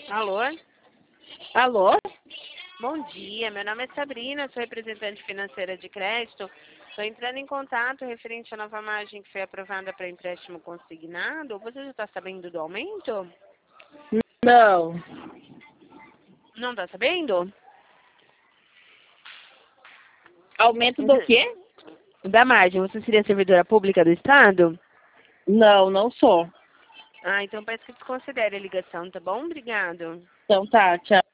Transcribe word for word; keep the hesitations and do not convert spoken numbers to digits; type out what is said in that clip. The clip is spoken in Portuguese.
Alô? Alô? Bom dia, meu nome é Sabrina, sou representante financeira de crédito. Estou entrando em contato referente à nova margem que foi aprovada para empréstimo consignado. Você já está sabendo do aumento? Não. Não está sabendo? Aumento do quê? Da margem. Você seria servidora pública do Estado? Não, não sou. Ah, então peço que desconsidere a ligação, tá bom? Obrigado. Então tá, tchau.